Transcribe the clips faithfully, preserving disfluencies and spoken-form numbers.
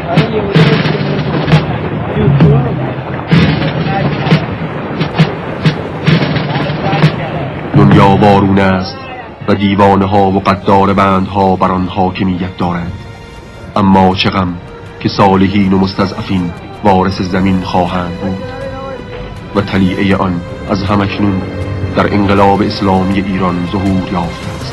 دنیا وارونه است و دیوانه ها و قدار بندها بر آن حاکمیت دارند، اما چه غم که صالحین و مستضعفین وارث زمین خواهند بود و طلیعه آن از همکنون در انقلاب اسلامی ایران ظهور یافته است.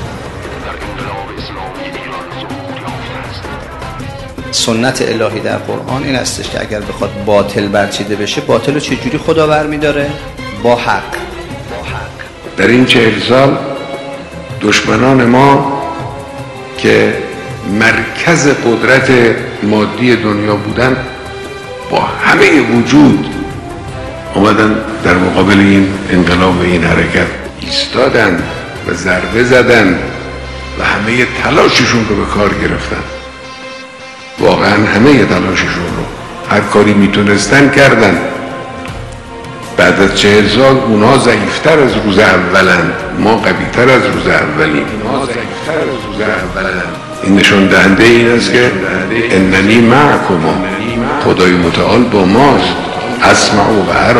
سنت الهی در قرآن این استش که اگر بخواد باطل برچیده بشه، باطل رو چجوری خدا برمیداره؟ با حق. در این چهل سال دشمنان ما که مرکز قدرت مادی دنیا بودن با همه وجود اومدن در مقابل این انقلاب، این حرکت ایستادن و ضربه زدن و همه تلاششون رو به کار گرفتن. واقعا همه تلاششون رو، هر کاری میتونستن کردن. بعد از چهل سال اونا ضعیفتر از روز اولند، ما قویتر از روز اولیم. ما ضعیفتر از روز اولند. این نشان دهنده این است که اننی معکم، خدای متعال با ماست، اسمع و ارا.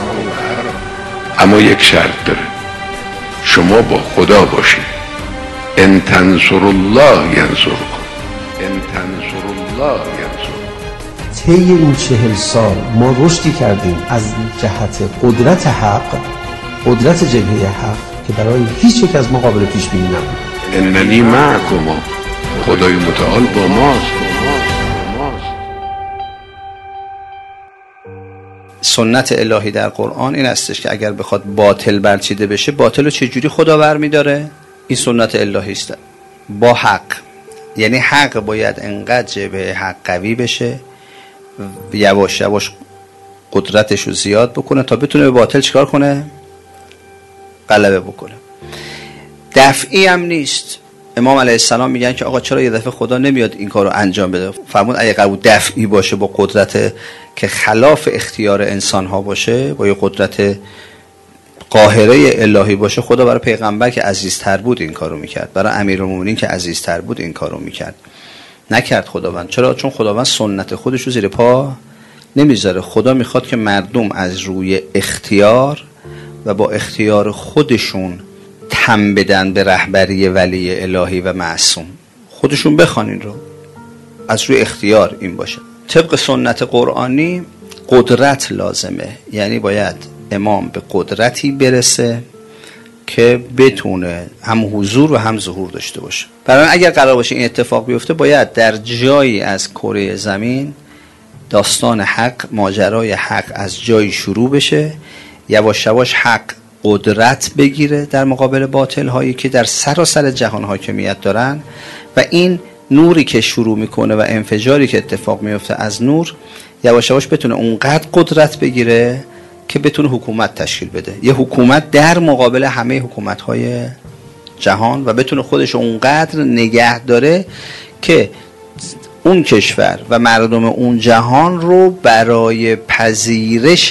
اما یک شرط داره، شما با خدا باشید. ان تنصر الله ینصرکم، ان تنصر الله ینصرکم. طی این چهل سال ما رشدی کردیم از جهت قدرت حق، قدرت جبهه حق که برای هیچ یک از ما قابل پیش بینی نبود. اننی معکم، خدای متعال با ماست. سنت الهی در قرآن این استش که اگر بخواد باطل برچیده بشه، باطل رو چجوری خدا برمیداره؟ این سنت الهی است با حق. یعنی حق باید انقدر جبهه حق قوی بشه، یواش یواش قدرتش رو زیاد بکنه تا بتونه به باطل چیکار کنه؟ غلبه بکنه. دفعی هم نیست. امام علیه السلام میگن که آقا چرا یه دفعه خدا نمیاد این کار رو انجام بده؟ فرمود اگه قرار دفعی باشه با قدرت که خلاف اختیار انسان ها باشه، با یه قدرت قاهره الهی باشه، خدا برای پیغمبر که عزیزتر بود این کارو میکرد، برای امیرالمومنین که عزیزتر بود این کارو میکرد. نکرد خداوند. چرا؟ چون خداوند سنت خودش رو زیر پا نمیذاره. خدا میخواد که مردم از روی اختیار و با اختیار خودشون تن بدن به رهبری ولی الهی و معصوم. خودشون بخوان این رو، از روی اختیار این باشه. طبق سنت قرآنی قدرت لازمه، یعنی باید امام به قدرتی برسه که بتونه هم حضور و هم ظهور داشته باشه. برای اگر قرار باشه این اتفاق بیفته، باید در جایی از کره زمین داستان حق، ماجرای حق از جایی شروع بشه، یواش یواش حق قدرت بگیره در مقابل باطل هایی که در سراسر جهان حاکمیت دارن و این نوری که شروع میکنه و انفجاری که اتفاق میفته از نور یواش یواش بتونه اونقدر قدرت بگیره که بتونه حکومت تشکیل بده، یه حکومت در مقابل همه حکومت‌های جهان، و بتونه خودش اونقدر نگه داره که اون کشور و مردم اون جهان رو برای پذیرش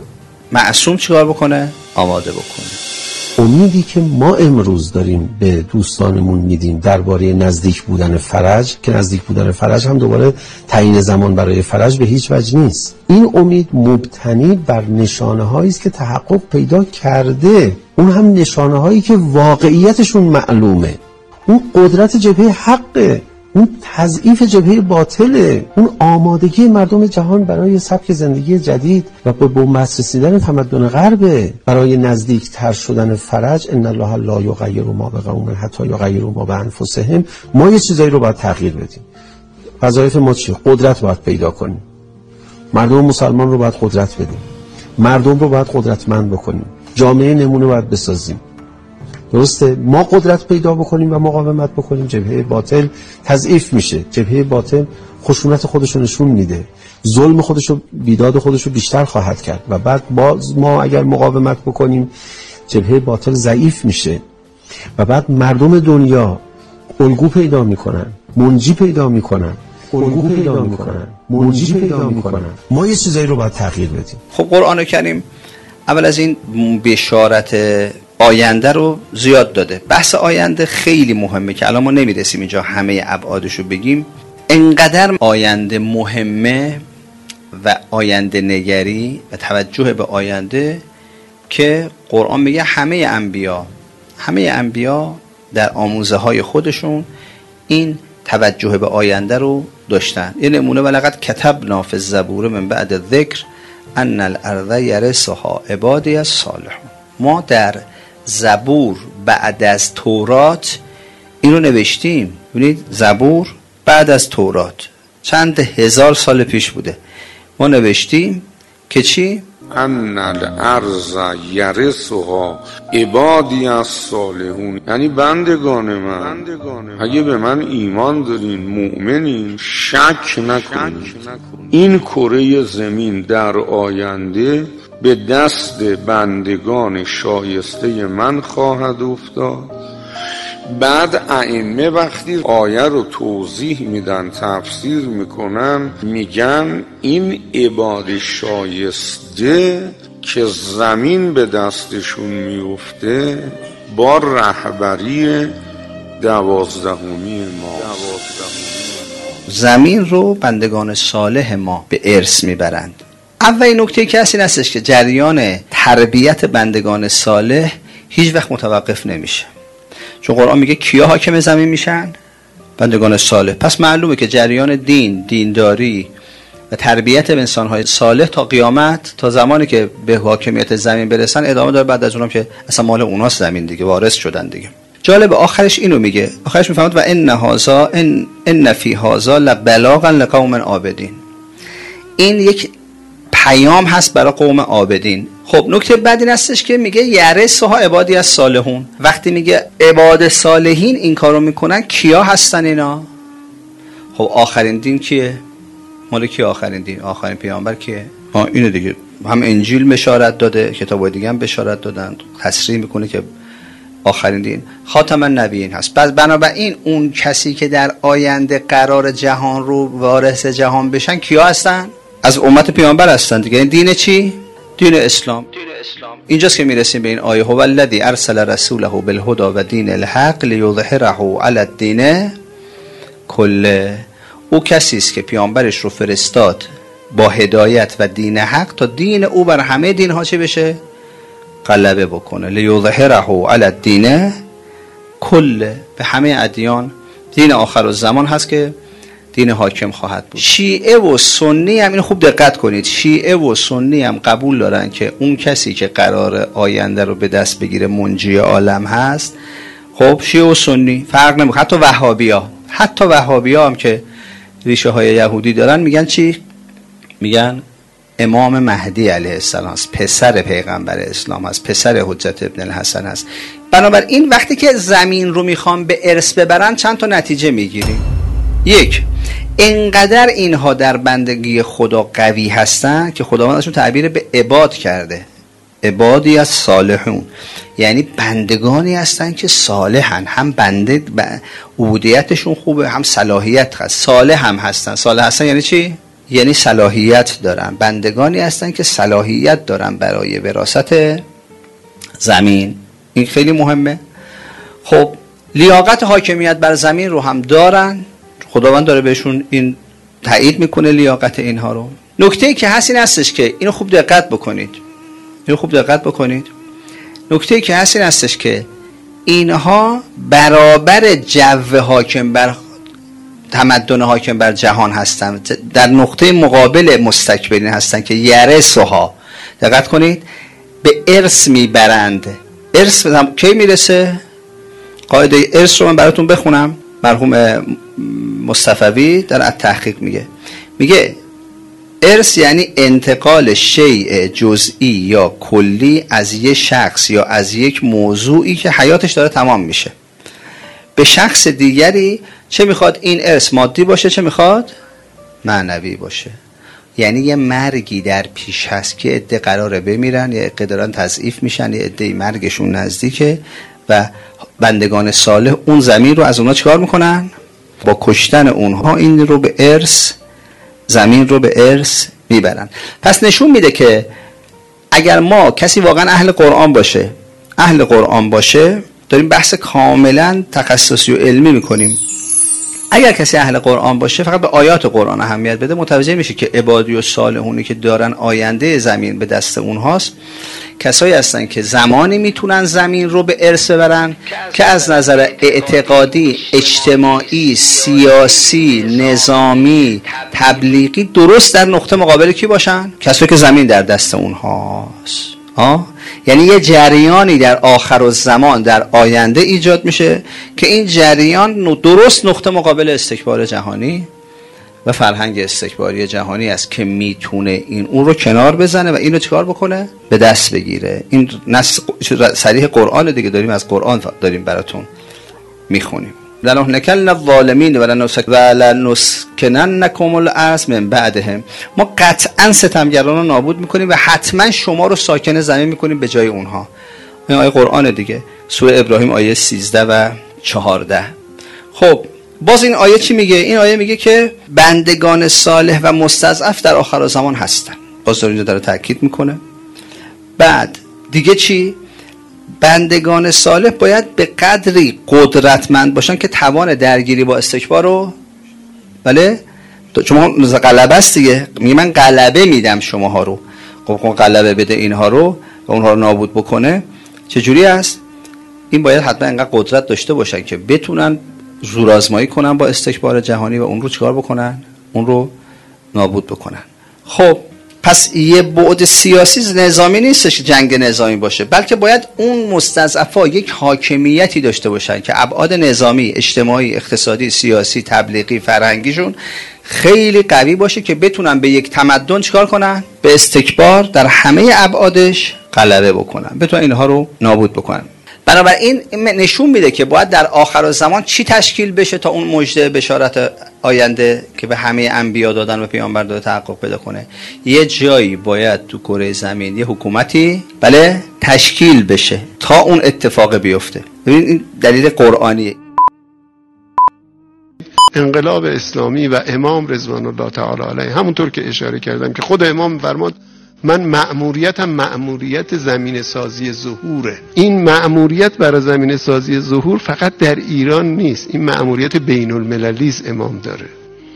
معصوم چیکار بکنه؟ آماده بکنه. امیدی که ما امروز داریم به دوستانمون میدیم درباره نزدیک بودن فرج، که نزدیک بودن فرج هم دوباره تعیین زمان برای فرج به هیچ وجه نیست. این امید مبتنی بر نشانه هایی است که تحقق پیدا کرده، اون هم نشانه هایی که واقعیتشون معلومه. اون قدرت جبهه حقه، اون تضعیف جبهه باطله، اون آمادگی مردم جهان برای سبک زندگی جدید و به بنبست رسیدن تمدن غربه، برای نزدیک تر شدن فرج. ان الله لا یغیر ما بقوم حتی یغیروا ما بانفسهم. ما یه چیزایی رو باید تغییر بدیم. وظایف ما چیه؟ قدرت باید پیدا کنیم. مردم مسلمان رو باید قدرت بدیم. مردم رو باید قدرتمند بکنیم. جامعه نمونه باید بسازیم. درسته؟ ما قدرت پیدا بکنیم و مقاومت بکنیم، جبهه باطل تضعیف میشه. جبهه باطل خشونت خودشو نشون میده، ظلم خودشو، بیداد خودشو بیشتر خواهد کرد و بعد باز ما اگر مقاومت بکنیم جبهه باطل ضعیف میشه و بعد مردم دنیا الگو پیدا میکنن، منجی پیدا میکنن، الگو پیدا میکنن، منجی پیدا میکنن. ما یه چیزایی رو باید تغییر بدیم. خب قرآن کریم اول از این بشارت آینده رو زیاد داده. بحث آینده خیلی مهمه که الان ما نمیرسیم اینجا همه ابعادش رو بگیم. انقدر آینده مهمه و آینده نگری و توجه به آینده که قرآن میگه همه انبیا همه انبیا در آموزه های خودشون این توجه به آینده رو داشتن. یه نمونه: ولقد کتبنا فی الزبور من بعد الذکر ان الارض یرثها عبادی الصالحون. ما در زبور بعد از تورات اینو نوشتیم. ببینید زبور بعد از تورات چند هزار سال پیش بوده، ما نوشتیم که چی؟ ان الارض یرثها عبادی الصالحون، یعنی بندگان من اگه به من ایمان دارین، مؤمنین، شک نکنید این کره زمین در آینده به دست بندگان شایسته من خواهد افتاد. بعد ائمه وقتی آیه رو توضیح میدن، تفسیر میکنن، میگن این عباد شایسته که زمین به دستشون میفته با رهبری دوازدهمی ما. زمین رو بندگان صالح ما به ارث میبرند. اولین نکته که هست این هستش که جریان تربیت بندگان صالح هیچ وقت متوقف نمیشه، چون قرآن میگه کیا حاکم زمین میشن؟ بندگان صالح. پس معلومه که جریان دین، دینداری و تربیت انسان‌های صالح تا قیامت، تا زمانی که به حاکمیت زمین برسن ادامه داره. بعد از اونم که اصلا مال اوناست زمین دیگه، وارث شدن دیگه. جالب آخرش اینو میگه، آخرش میفهمد و ان هذا ان ان فی هذا لبلاغا لقوم عابدین. این یک پیام هست برای قوم عابدین. خب نکته بعد این هستش که میگه یرثها عبادی الصالحون. وقتی میگه عباد صالحین این کارو میکنن، کیا هستن اینا؟ خب آخرین دین کیه؟ مال کی آخرین دین؟ آخرین پیامبر کیه؟ ها اینو دیگه. هم انجیل بشارت داده، کتابای دیگه هم بشارت دادن، تصریح میکنه که آخرین دین خاتم النبیین هست. پس بنابراین اون کسی که در آینده قرار جهان رو وارث جهان بشن کیا هستن؟ از امت پیامبر هستن دیگه. این دین چی؟ دین اسلام. دین اسلام. اینجاست که میرسیم به این آیه هو الذی ارسل رسوله بالهدى و دین الحق لیظهره علی الدین کله. او کسی است که پیامبرش رو فرستاد با هدایت و دین حق تا دین او بر همه دین ها چه بشه؟ غلبه بکنه. لیظهره علی الدین کله، به همه ادیان. دین آخر الزمان هست که دین حاکم خواهد بود. شیعه و سنی هم، اینو خوب دقت کنید، شیعه و سنی هم قبول دارن که اون کسی که قرار آینده رو به دست بگیره منجی عالم هست. خب شیعه و سنی فرق نمیکنه. حتی وهابیا، حتی وهابیا هم که ریشه های یهودی دارن میگن چی؟ میگن امام مهدی علیه السلام است، پسر پیغمبر اسلام است، پسر حجت ابن الحسن است. بنابراین وقتی که زمین رو میخوام به ارث ببرن چند تا نتیجه میگیریم. یک، اینقدر اینها در بندگی خدا قوی هستن که خداوند ازشون تعبیر به عباد کرده، عبادی از صالحون، یعنی بندگانی هستن که صالحن، هم بنده عبودیتشون خوبه، هم صلاحیت هست، صالح هم هستن. صالح هستن یعنی چی؟ یعنی صلاحیت دارن. بندگانی هستن که صلاحیت دارن برای وراثت زمین. این خیلی مهمه. خب لیاقت حاکمیت بر زمین رو هم دارن، خداوند داره بهشون این تایید میکنه لیاقت اینها رو. نکته‌ای که هست این هستش که اینو خوب دقت بکنید، اینو خوب دقت بکنید. نکته‌ای که هست این هستش که اینها برابر جو حاکم بر تمدن حاکم بر جهان هستن، در نقطه مقابل مستکبرین هستن که یرثها، دقت کنید، به ارث میبرند. ارث کی میرسه؟ قاعده ارث رو من براتون بخونم. مرحوم مصطفوی در التحقیق میگه میگه ارث یعنی انتقال شیء جزئی یا کلی از یک شخص یا از یک موضوعی که حیاتش داره تمام میشه به شخص دیگری. چه میخواد این ارث؟ مادی باشه. چه میخواد؟ معنوی باشه. یعنی یه مرگی در پیش هست که عده قراره بمیرن، یه عده دارن تضعیف میشن، یه عده مرگشون نزدیکه و بندگان صالح اون زمین رو از اونها چیکار میکنن؟ با کشتن اونها این رو به ارث، زمین رو به ارث میبرن. پس نشون میده که اگر ما کسی واقعا اهل قرآن باشه، اهل قرآن باشه، داریم بحث کاملا تخصصی و علمی میکنیم، اگر کسی اهل قرآن باشه فقط به آیات قرآن اهمیت بده، متوجه میشه که عبادی و صالحونی که دارن آینده زمین به دست اونهاست، کسایی هستن که زمانی میتونن زمین رو به ارث ببرن که از نظر اعتقادی، اجتماعی، سیاسی، نظامی، تبلیغی درست در نقطه مقابل کی باشن؟ کسایی که زمین در دست اونهاست. آه؟ یعنی یه جریانی در آخر الزمان در آینده ایجاد میشه که این جریان درست نقطه مقابل استکبار جهانی و فرهنگ استکباری جهانی است که میتونه این اون رو کنار بزنه و اینو چیکار بکنه؟ به دست بگیره. این نص صریح قرآن دیگه، داریم از قرآن داریم براتون میخونیم. لنهلكن الظالمین ولنسکننکم الارض من بعدهم. ما قطعا ستمگران رو نابود میکنیم و حتما شما رو ساکن زمین میکنیم به جای اونها. این آیه قرآن دیگه، سوره ابراهیم آیه سیزده و چهارده. خب باز این آیه چی میگه؟ این آیه میگه که بندگان صالح و مستضعف در آخر زمان هستن. باز داره اینجا داره تاکید میکنه. بعد دیگه چی؟ بندگان صالح باید به قدری قدرتمند باشن که توان درگیری با استکبار رو، بله شما غلبه است دیگه، میگه من غلبه میدم شماها رو، خب غلبه بده اینها رو و اونها رو نابود بکنه. چجوری است؟ این باید حتما اینقدر قدرت داشته باشن که بتونن زورآزمایی کنن با استکبار جهانی و اون رو چیکار بکنن؟ اون رو نابود بکنن. خب پس یه بعد سیاسی نظامی نیستش که جنگ نظامی باشه، بلکه باید اون مستضعفا یک حاکمیتی داشته باشن که ابعاد نظامی، اجتماعی، اقتصادی، سیاسی، تبلیغی، فرهنگیشون خیلی قوی باشه که بتونن به یک تمدن چیکار کنن؟ به استکبار در همه ابعادش غلبه بکنن، بتونن اینها رو نابود بکنن. بنابراین نشون میده که باید در آخر الزمان چی تشکیل بشه تا اون مژده بشارت آینده که به همه انبیا دادن و پیامبر داده تحقق پیدا کنه. یه جایی باید تو کره زمین یه حکومتی بله تشکیل بشه تا اون اتفاق بیفته. ببین این دلیل قرآنیه. انقلاب اسلامی و امام رضوان الله تعالی علیه، همونطور که اشاره کردم که خود امام فرمود من مأموریتم مأموریت زمین سازی ظهوره. این مأموریت برای زمین سازی ظهور فقط در ایران نیست، این مأموریت بین المللی است امام داره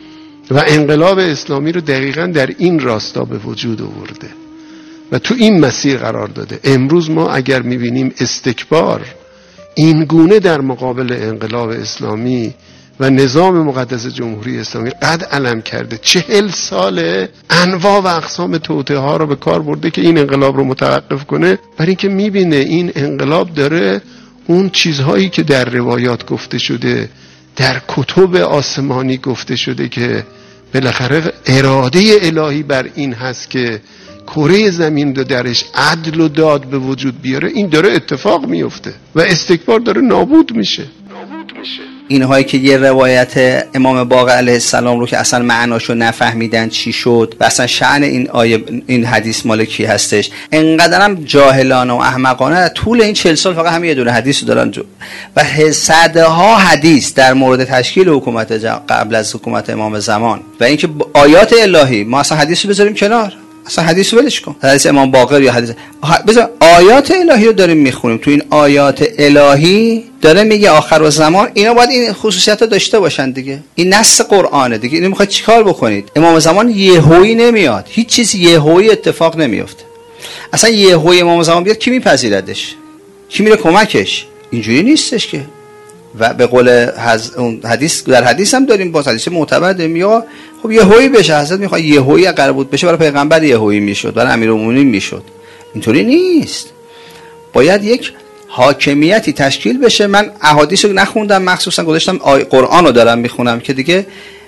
و انقلاب اسلامی رو دقیقاً در این راستا به وجود آورده و تو این مسیر قرار داده. امروز ما اگر میبینیم استکبار این گونه در مقابل انقلاب اسلامی و نظام مقدس جمهوری اسلامی قد علم کرده، چهل ساله انواع و اقسام توطئه ها رو به کار برده که این انقلاب رو متوقف کنه، برای اینکه میبینه این انقلاب داره اون چیزهایی که در روایات گفته شده، در کتب آسمانی گفته شده که بالاخره اراده الهی بر این هست که کره زمین رو درش عدل و داد به وجود بیاره، این داره اتفاق میفته و استکبار داره نابود میشه. نابود میشه. اینهایی که یه روایت امام باقر علیه السلام رو که اصلا معناشو نفهمیدن چی شد و اصلا شأن این آیه این حدیث مال کی هستش، انقدرم جاهلانه و احمقانه طول این چهل سال فقط همین یه دونه حدیث رو دارن جو. و صدها حدیث در مورد تشکیل حکومت قبل از حکومت امام زمان و اینکه آیات الهی، ما اصلا حدیث رو بذاریم کنار، اصلا حدیث رو ولش کن، حدیث امام باقر یا حدیث بذار، آیات الهی رو داریم میخونیم. تو این آیات الهی داره میگه آخر الزمان اینا باید این خصوصیت رو داشته باشن دیگه. این نص قرآنه دیگه. اینو میخواید چیکار بکنید؟ امام زمان یهویی نمیاد، هیچ چیز یهویی اتفاق نمیفته. اصلا یهویی امام زمان بیاد کی میپذیردش؟ کی میره کمکش؟ اینجوری نیستش که. و به قول اون حدیث، در حدیث هم داریم، با حدیث معتبر داریم، یا خب یهویی بشه، حضرت میخواد یهویی اگر بود بشه برای پیغمبر یهویی میشد، برای امیرالمومنین میشد. اینطوری نیست. باید یک حاکمیتی تشکیل بشه. من احادیث رو نخوندم، مخصوصا گذاشتم قرآن رو دارم میخونم که دیگه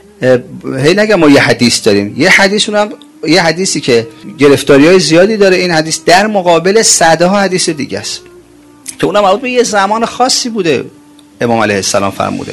هی نگم ما یه حدیث داریم. یه حدیث اونم یه حدیثی که گرفتاری‌های زیادی داره. این حدیث در مقابل صدها حدیث دیگه است که اونم مربوط به یه زمان خاصی بوده. امام علیه السلام فرموده.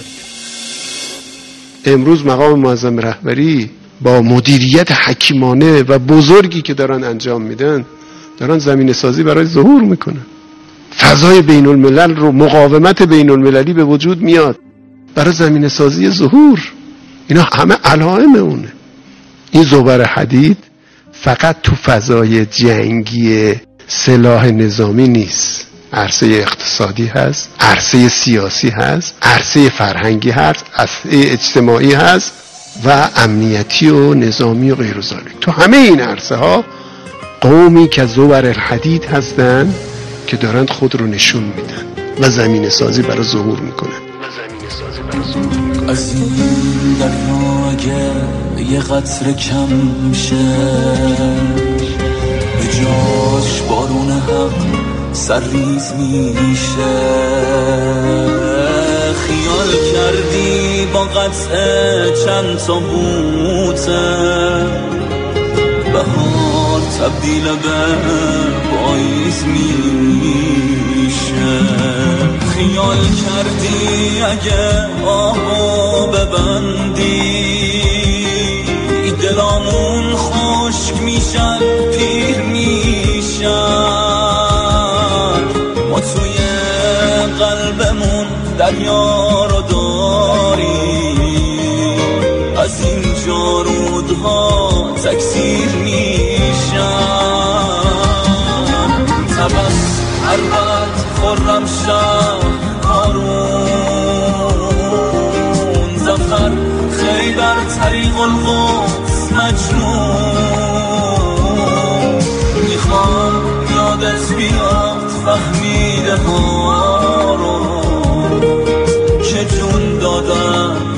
امروز مقام معظم رهبری با مدیریت حکیمانه و بزرگی که دارن انجام میدن، دارن زمین سازی برای ظهور میکنن. فضای بین الملل رو، مقاومت بین المللی به وجود میاد برای زمین سازی ظهور. اینا همه علائم اونه. این زبر حدید فقط تو فضای جنگی سلاح نظامی نیست، عرصه اقتصادی هست، عرصه سیاسی هست، عرصه فرهنگی هست، عرصه اجتماعی هست و امنیتی و نظامی و غیر ذالک. تو همه این عرصه ها قومی که زبر الحدید هستند که دارند خود رو نشون میدن و زمین سازی برای ظهور میکنن. از این دریا اگه یه قطره کم شه، به جاش بارون حق سرریز میشه. خیال کردی با قطعه چند تا بوته، بهار تبدیل به پاییز میشه. خیال کردی اگه آهو ببندی، دلامون خشک میشن پیر میشن. ما توی قلبمون دریا رو داریم، از این جارودها تکثیر میشن. تبس عربت خرم شب هارون، زفر خیبر طریق القدس مجنون. میخوام یادت بیاد فهمیده ها رو که جون دادن